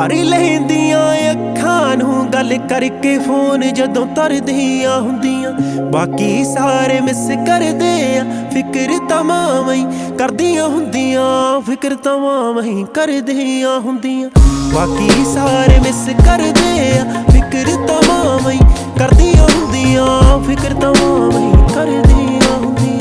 भर लैंदियां अखां नूं गल करके फोन जदों तरदियां हुंदियां। बाकी सारे मिस करदे आ फिक्र तमाम ही करदियां हुंदियां, फिक्र तमाम ही करदियां हुंदियां। बाकी सारे मिस करदे आ फिक्र तमाम ही करदियां हुंदियां, फिक्र तमाम ही करदियां हुंदियां।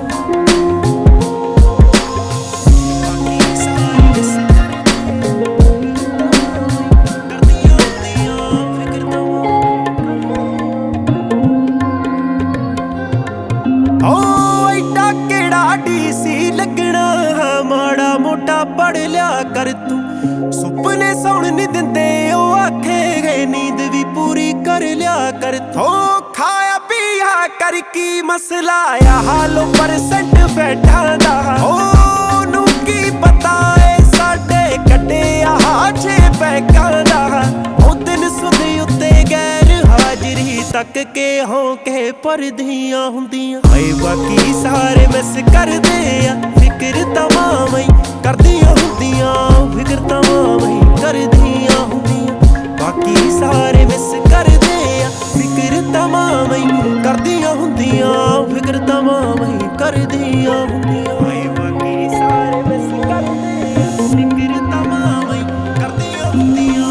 लगना माड़ा मोटा पढ़ लिया कर तू, सुपने सौण नहीं दिंदे ओ आखे गए नींद भी पूरी कर लिया कर तू। खाया पिया कर की मसला आ हालो परसेंट बैठा दा, ओनू की पता है साडे कटे छे पैकां दा। ओ दिन सुधी उत्ते गैर हाजरी तक के हों के परदियां हुंदियां। हाय बाकी सारे मिस करदे आ फिक्र तमाम ही करदियां हुंदियां, फिक्र तमाम ही करदियां हुंदियां। बाकी सारे मिस करदे आ फिक्र तमाम ही करदियां हुंदियां, फिक्र तमाम ही करदियां हुंदियां। हाय बाकी सारे मिस करदे आ फिक्र तमाम ही करदियां हुंदियां।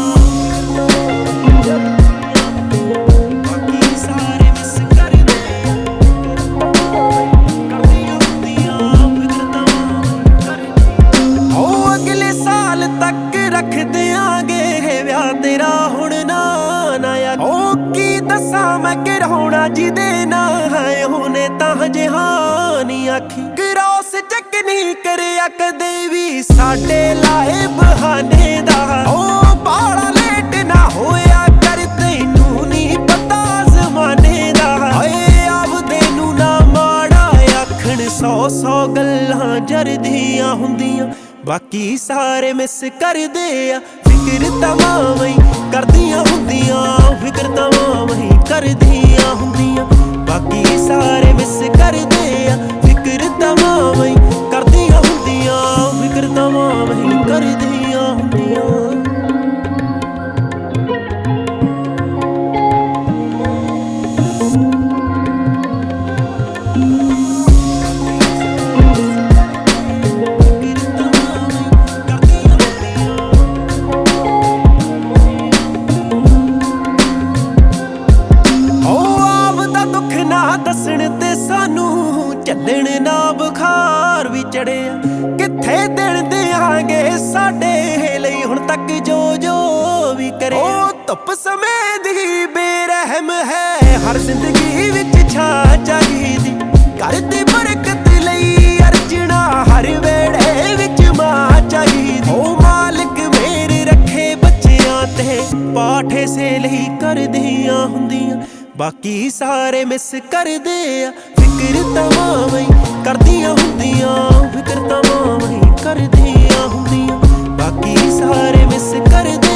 रख देंगे व्याह तेरा हुण ना नया, ओ की दसा मैं गिरहोना जिदे ना है हुने तां जहानी आखी। क्रॉस चेक नहीं करिया कदे भी साडे लाए बहाने दा, ओ बाला लेट ना होया कर तैनू नहीं पता ज़माने दा। हाय आपदे नू ना माड़ा आखण 100 गल्लां जरदियां हुंदियां। बाकी सारे मिस करदे आ फिक्र तमाम ही करदियां हुंदियां, फिक्र तमाम ही करदियां हुंदियां। बाकी सारे मिस करदे आ फिक्र तमाम ही करदियां हुंदियां, फिक्र तमाम ही करदियां हुंदियां। दसण ते सानू झल्लण ना बुखार भी चढ़िया, कित्थे दिन देंगे साडे लई हुण तक जो जो भी करे। ओ धुप समय दी बेरहम है हर जिंदगी विच छा चाहीदी, घर दी बरकत लई अर्जना हर वेड़े विच मां चाहीदी। ओ मालिक मेरे रखे बच्चियां ते पाठे से लई करदियां हुंदियां। बाकी सारे मिस करदे आ फिक्र तमाम ही करदियां हुंदियां, फिक्र तमाम ही करदियां हुंदियां। बाकी सारे मिस करदे